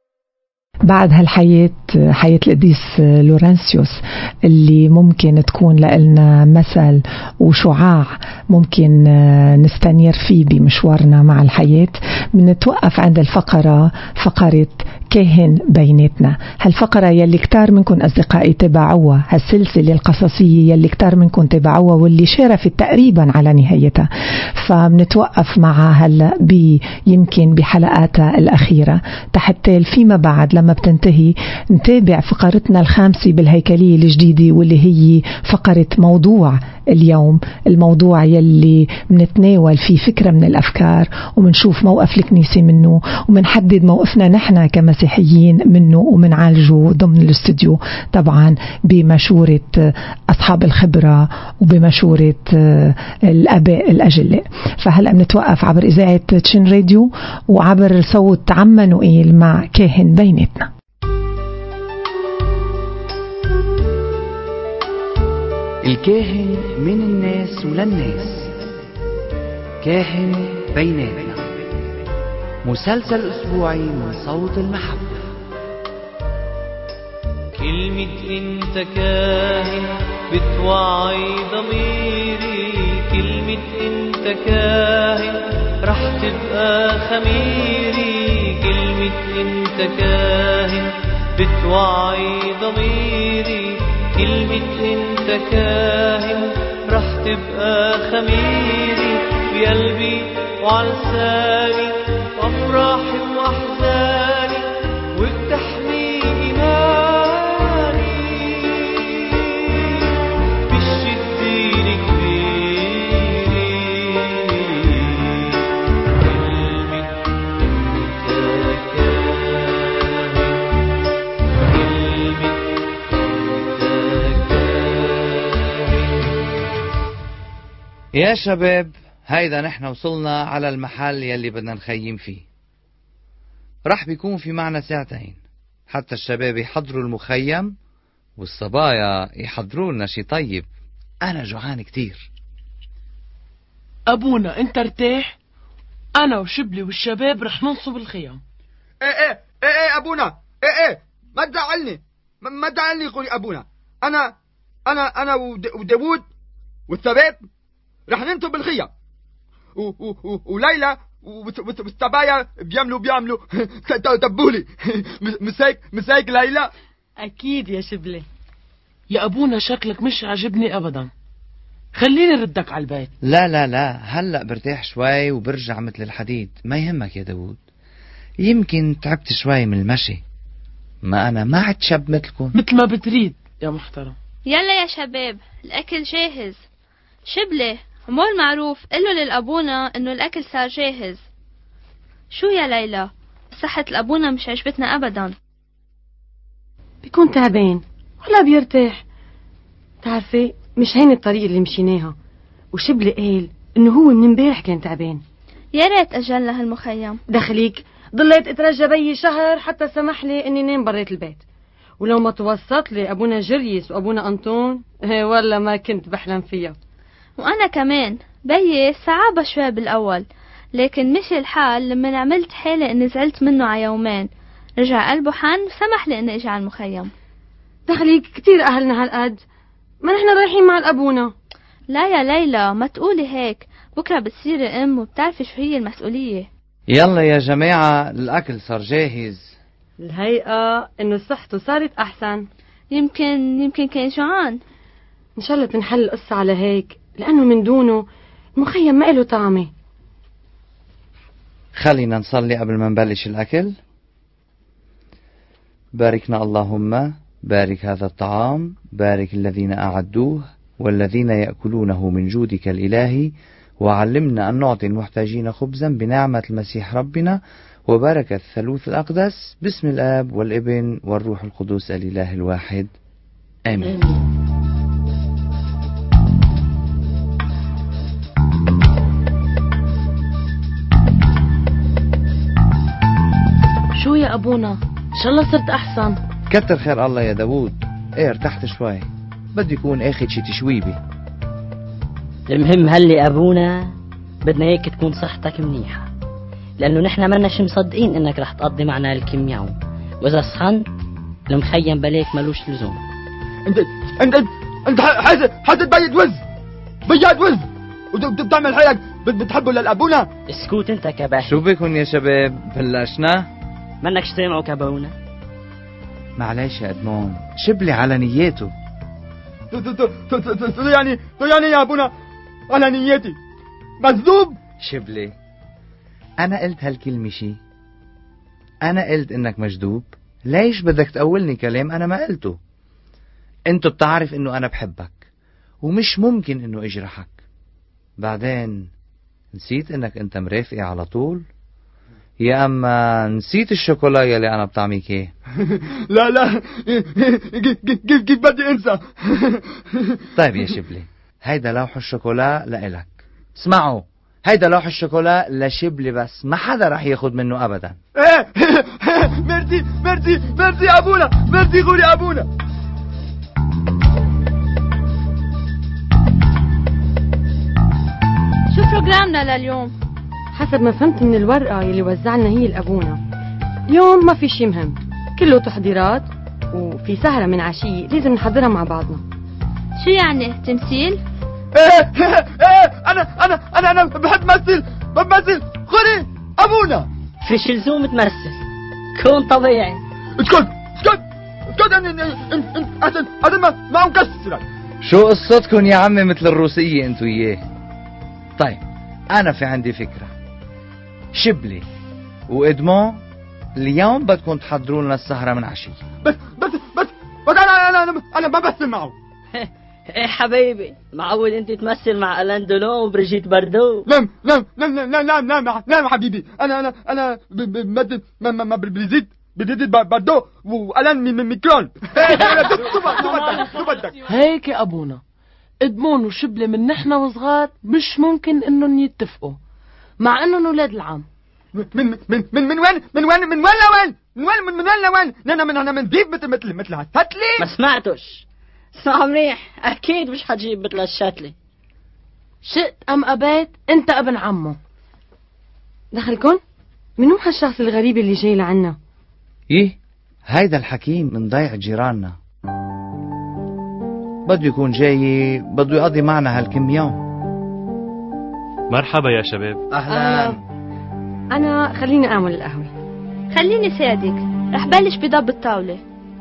بعد هالحياة، حياة القديس لورنسيوس اللي ممكن تكون لنا مثل وشعاع ممكن نستنير فيه بمشوارنا مع الحياة، بنتوقف عند الفقرة، فقرة كاهن بيناتنا. هالفقرة يلي كتار منكم أصدقائي تابعوها، هالسلسلة القصصية يلي كتار منكم تابعوها واللي شارفت تقريبا على نهايتها، فبنتوقف معها هلا يمكن بحلقاتها الأخيرة تحت فيما بعد لما بتنتهي نتابع فقرتنا الخامسة بالهيكلية الجديدة واللي هي فقرة موضوع اليوم الموضوع يلي منتناول فيه فكرة من الأفكار ومنشوف موقف الكنيسة منه ومنحدد موقفنا نحن كمسيحيين منه ومنعالجه ضمن الاستوديو طبعا بمشورة أصحاب الخبرة وبمشورة الآباء الأجلاء. فهلأ بنتوقف عبر إذاعة تشين راديو وعبر صوت عم نوئيل مع كاهن بيناتنا. الكاهن من الناس وللناس، كاهن بيناتنا، مسلسل أسبوعي من صوت المحبة. كلمة انت كاهن بتوعي ضميري، كلمة انت كاهن رح تبقى خميري، كلمة انت كاهن بتوعي ضميري، كلمة انت كاهن رح تبقى خميري، بقلبي وعلساني وافراحي واحزاني وبتحمي ايماني، بتشديني كبيري، كلمة انت كاهن، كلمة يا شباب، هيدا نحن وصلنا على المحل يلي بدنا نخيم فيه. رح بيكون في معنا ساعتين حتى الشباب يحضروا المخيم والصبايا يحضروا لنا شي طيب. أنا جوعان كتير. أبونا أنت ارتاح، أنا وشبلي والشباب رح ننصب الخيام. ايه أبونا، ايه ما تزعلني، ما تزعلني قولي أبونا. أنا وداوود والشباب رح ننصب الخيام، وليلى والصبايا بيعملوا تبولي. مش هيك ليلى؟ أكيد يا شبلي. يا أبونا شكلك مش عاجبني أبدا، خليني ردك على البيت. لا هلأ برتاح شوي وبرجع مثل الحديد. ما يهمك يا داوود، يمكن تعبت شوي من المشي، ما أنا ما عد شاب مثلكم. مثل ما بتريد يا محترم. يلا يا شباب الأكل جاهز. شبلي عمول معروف قله للأبونا إنه الأكل صار جاهز. شو يا ليلى، صحة الأبونا مش عجبتنا أبدا. بيكون تعبان ولا بيرتاح. تعرفي مش هين الطريق اللي مشيناها، وشبلي قال إنه هو من امبارح كان تعبان. يا ريت أجلنا هالمخيم. دخليك ضليت اترجى بي شهر حتى سمح لي إني نام بريت البيت، ولو ما توسط لي أبونا جريس وأبونا أنطون ولا ما كنت بحلم فيها. وأنا كمان بيي صعبة شوي بالأول، لكن مشي الحال لما عملت حالي إني زعلت منه على يومين، رجع قلبه حن وسمح لي إني أجي على المخيم. دخليك كتير أهلنا هالقد، ما نحن رايحين مع الأبونا. لا يا ليلى ما تقولي هيك، بكرة بتصيري أم وبتعرفي شو هي المسؤولية. يلا يا جماعة الأكل صار جاهز. الهيئة إنه صحته صارت أحسن. يمكن كان جوعان. إن شاء الله تنحل القصة على هيك، لأنه من دونه المخيم ما له طعمة. خلينا نصلي قبل ما نبلش الأكل. باركنا اللهم، بارك هذا الطعام، بارك الذين أعدوه والذين يأكلونه من جودك الإلهي، وعلمنا أن نعطي المحتاجين خبزا بنعمة المسيح ربنا، وبركة الثالوث الأقدس، باسم الآب والابن والروح القدس الإله الواحد، آمين. شو يا أبونا، إن شاء الله صرت أحسن. كتر خير الله يا داوود. ارتحت شوي، بدي يكون اخد شي تشويبي. المهم هلي أبونا بدنا هيك تكون صحتك منيحة، لأنه نحن مناش مصدقين إنك رح تقضي معنا الكم يوم، وإذا صحنت المخيم بليك ملوش لزوم. انت حاسد بيت وز وبتعمل حالك بتحبه للأبونا. اسكوت انت كباهي. شو بكن يا شباب، بلشنا؟ منك سامعوا كبونا. معلش يا ادمون، شبلي على نياته. يعني يا ابونا على نيتي مكذوب. شبلي انا قلت هالكلمة شي؟ انا قلت انك مجذوب؟ ليش بدك تقولني كلام انا ما قلته؟ انت بتعرف انه انا بحبك ومش ممكن انه اجرحك. بعدين نسيت انك انت مرافقي على طول، يا اما نسيت الشوكولايه اللي انا بطعميك ايه؟ لا كيف بدي انسى؟ طيب يا شبلي، هيدا لوح الشوكولا لإلك. اسمعوا، هيدا لوح الشوكولا لشبلي بس، ما حدا رح ياخد منه ابدا. ميرسي ابونا، ميرسي غوري ابونا. شو بروجرامنا لليوم؟ حسب ما فهمت من الورقة اللي وزعنا هي لأبونا، اليوم ما في شي مهم، كله تحضيرات، وفي سهرة من عشية لازم نحضرها مع بعضنا. شو يعني تمثيل؟ انا بحب بمثل غوري ابونا. فيش لزوم تمثل، كون طبيعي. اسكت احسن ما مكسرك. شو قصتكن يا عمي مثل الروسية انتو اياه؟ طيب انا في عندي فكرة، شبلي وإدمون اليوم بدكم تحضروا لنا السهرة من عشية. بس انا بمثل معه. ايه حبيبي، معود انت تمثل مع ألان دولون وبريجيت باردو؟ لا حبيبي، انا بمثل مع بريجيت باردو وألان ميكرون. هيك يا أبونا، إدمون وشبلة من نحن وصغار مش ممكن إنهم يتفقوا، مع إنهم ولاد العم. من وين لوين؟ أنا من ديب مثل هالشتلي. ما سمعتش. اسمعوا منيح، أكيد مش حتجيب مثل الشتلي. شئت أم أبيت أنت ابن عمه. دخلكن؟ منو هالشخص الغريب اللي جاي لعنا؟ ايه، هيدا الحكيم من ضيعة جيراننا، بده يكون جاي، بده يقضي معنا هالكم يوم. مرحبا يا شباب. أهلا. أنا خليني أعمل القهوة. خليني ساعدك، رح بلش بضب الطاولة.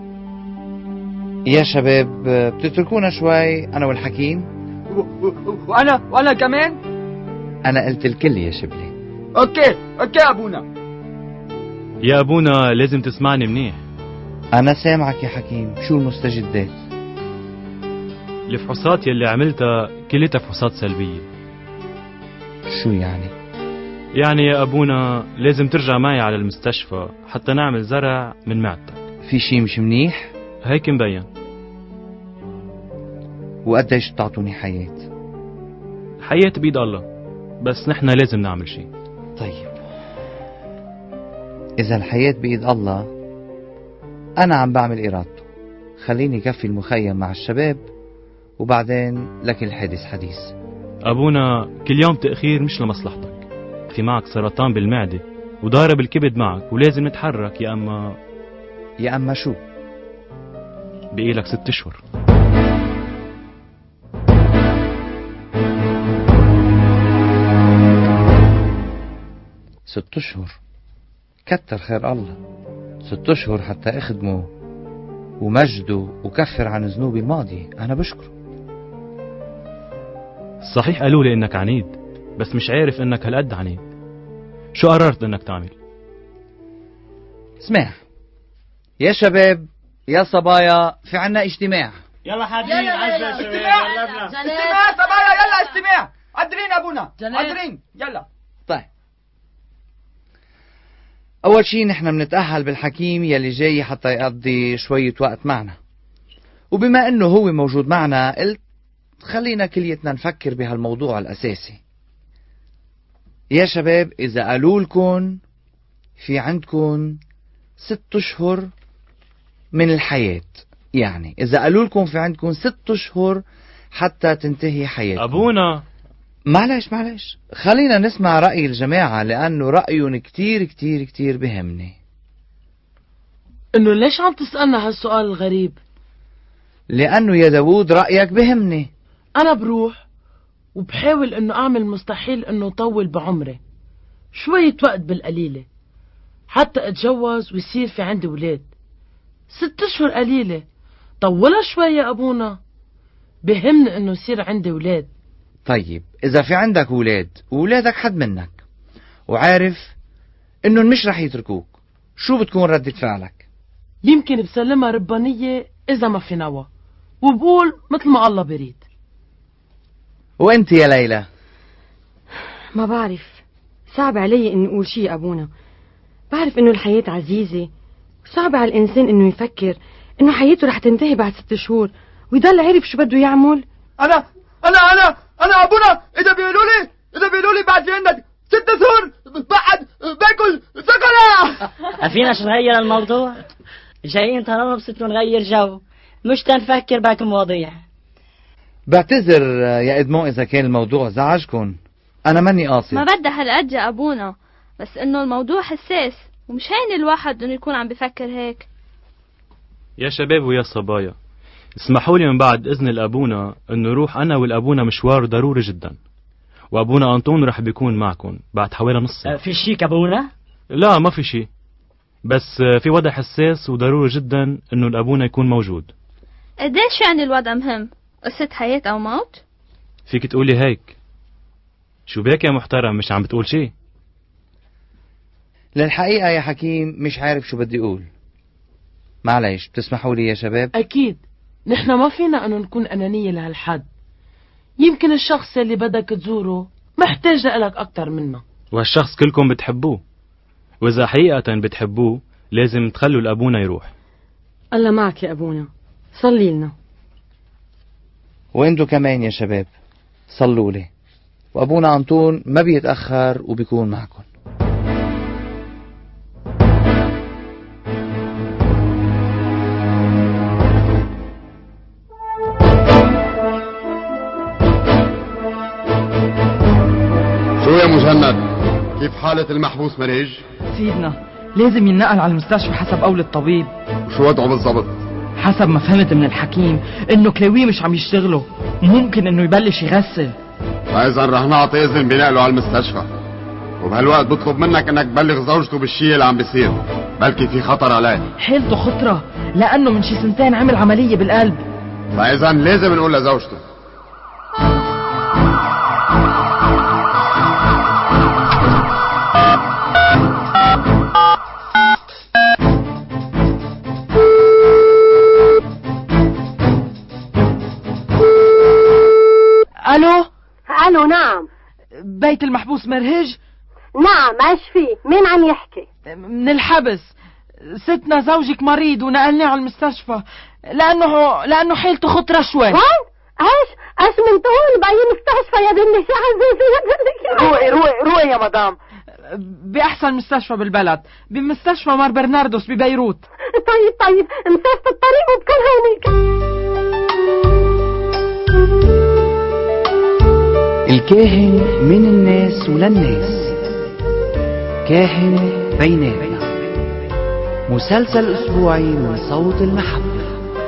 يا شباب بتتركونا شوي أنا والحكيم؟ وأنا كمان؟ أنا قلت الكل يا شبلي. أوكي أبونا. يا أبونا لازم تسمعني منيح. أنا سامعك يا حكيم، شو المستجدات؟ الفحوصات يلي عملتها كلها فحوصات سلبية. شو يعني؟ يعني يا أبونا لازم ترجع معي على المستشفى حتى نعمل زرع من معدتك. في شي مش منيح؟ هيك مبين. وقديش بتعطوني حياة؟ حياة بيد الله، بس نحن لازم نعمل شي. طيب إذا الحياة بإيد الله، أنا عم بعمل إرادته. خليني كفي المخيم مع الشباب، وبعدين لك الحديث حديث. أبونا كل يوم تأخير مش لمصلحتك، في معك سرطان بالمعدة وضارب الكبد معك، ولازم نتحرك يا أما شو؟ بقيلك 6 أشهر. ست أشهر؟ كتر خير الله. 6 أشهر حتى أخدمه ومجده وكفر عن ذنوبي الماضية، أنا بشكره. صحيح قالوا لي إنك عنيد، بس مش عارف إنك هالقد عنيد. شو قررت إنك تعمل؟ اسمع يا شباب، يا صبايا، في عنا اجتماع. يلا حاضرين عزة شباب. اجتماع صبايا، يلا اجتماع. قادرين أبونا، قادرين، يلا. طيب أول شي نحن بنتأهل بالحكيم يلي جاي حتى يقضي شوية وقت معنا، وبما إنه هو موجود معنا قلت خلينا كليتنا نفكر بهالموضوع الأساسي. يا شباب، إذا قالوا لكم في عندكم 6 أشهر من الحياة، يعني إذا قالوا لكم في عندكم 6 أشهر حتى تنتهي حياتكم. أبونا معلش خلينا نسمع رأي الجماعة، لأنه رأيهم كتير بهمني. إنه ليش عم تسألنا هالسؤال الغريب؟ لأنه يا داوود رأيك بهمني. أنا بروح وبحاول إنه أعمل مستحيل إنه طول بعمري شوية وقت بالقليلة حتى أتجوز ويصير في عندي ولاد. 6 أشهر قليلة، طولها شوي يا أبونا. بهمني إنه يصير عندي ولاد. طيب إذا في عندك ولاد وولادك حد منك وعارف إنهم مش رح يتركوك، شو بتكون ردة فعلك؟ يمكن بسلمها ربانية إذا ما في نوى، وبقول مثل ما الله بريد. وانت يا ليلى؟ ما بعرف، صعب علي اني اقول شيء يا ابونا. بعرف انه الحياة عزيزة، وصعب على الانسان انه يفكر انه حياته رح تنتهي بعد 6 شهور ويضل عارف شو بده يعمل. انا ابونا، اذا بيقولوا لي بعد في عندك 6 شهور بعد باكل سكرة. فيناش نغير الموضوع؟ جايين تنبسط ونغير جو، مش تنفكر باك مواضيع. بعتذر يا ادمون اذا كان الموضوع زعجكن، انا ماني قاصد. ما بدها هالقد يا ابونا، بس انه الموضوع حساس ومش هين الواحد انه يكون عم بفكر هيك. يا شباب ويا صبايا، اسمحوا لي من بعد اذن الابونا انه روح انا والابونا مشوار ضروري جدا، وابونا انطون رح بيكون معكم بعد حوالي نص ساعة. في شيء ابونا؟ لا ما في شيء، بس في وضع حساس وضروري جدا انه الابونا يكون موجود. قديش يعني الوضع مهم؟ قصة حياة او موت؟ فيك تقولي هيك؟ شو بك يا محترم، مش عم بتقول شيء؟ للحقيقة يا حكيم مش عارف شو بدي اقول. معليش، بتسمحوا لي يا شباب؟ اكيد، نحن ما فينا انه نكون انانية لهالحد. يمكن الشخص اللي بدك تزوره محتاج لك اكتر منه، وهالشخص كلكم بتحبوه، واذا حقيقة بتحبوه لازم تخلوا الابونا يروح. الله معك يا ابونا، صلي لنا. وانتو كمان يا شباب صلوا لي، وابونا انطون ما بيتأخر وبيكون معكم. شو يا مجند، كيف حالة المحبوس مريج؟ سيدنا لازم ينقل على المستشفى حسب قول الطبيب. وشو وضعه بالضبط؟ حسب ما فهمت من الحكيم انه كلاويه مش عم يشتغلوا، ممكن انه يبلش يغسل. فاذا رح نعطي اذن بنقله على المستشفى، وبهالوقت بطلب منك انك تبلغ زوجته بالشيء اللي عم بيصير، بلكي في خطر عليه. حيلته خطرة لانه من شي 2 سنين عمل عملية بالقلب. فاذا لازم نقول لزوجته. الو نعم. بيت المحبوس مرهج؟ نعم، ايش في؟ مين عم يحكي؟ من الحبس. ستنا زوجك مريض ونقلناه على المستشفى لانه حيلته خطرة شوي. وين؟ ايش من تقول باي مستشفى يا بنتي؟ شو عزيزي؟ روقي يا مدام، بأحسن مستشفى بالبلد، بمستشفى مار برناردوس ببيروت. طيب مسافة الطريق وبكل هونيك. الكاهن من الناس وللناس، كاهن بيناتنا، مسلسل أسبوعي من صوت المحبة.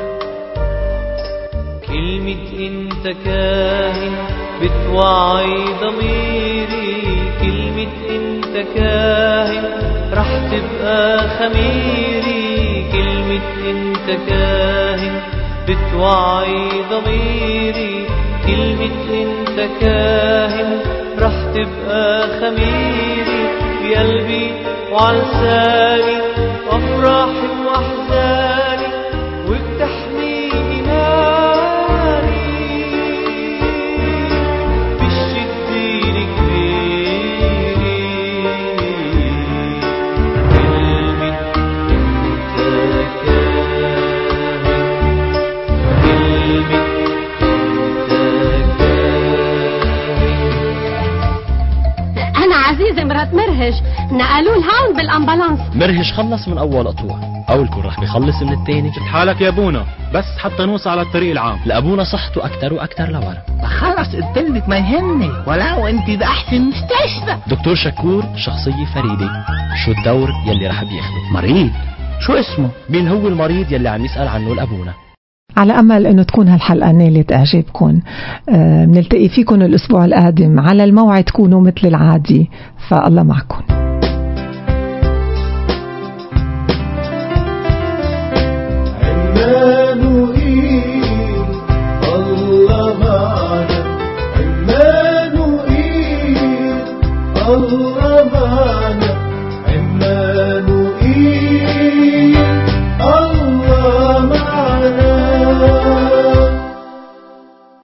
كلمة انت كاهن بتوعي ضميري، كلمة انت كاهن رح تبقى خميري، كلمة انت كاهن بتوعي ضميري، كلمة انت كاهن رح تبقى خميري، بقلبي وعلساني افراحي واحزاني، وبتحمي ايماني، بالشدين كبيري، كلمة انت كاهن، كلمة عزيزي مرات مرهج نقلوا هون بالامبولانس. مرهج خلص من اول قطوع، اولكم رح بيخلص من الثاني. شد حالك يا ابونا، بس حتى نوصل على الطريق العام. لابونا صحته اكثر واكثر لورا. خلص قلت ما يهمني، ولو انت باحسن مستشفى. دكتور شكور شخصيه فريده، شو الدور يلي رح بياخده؟ مريض؟ شو اسمه؟ مين هو المريض يلي عم يسال عنه لابونا؟ على أمل أنه تكون هالحلقة نالت إعجابكم. بنلتقي فيكم الأسبوع القادم على الموعد، تكونوا مثل العادي، فالله معكم. عمانوئيل الله معنا، عمانوئيل الله معنا.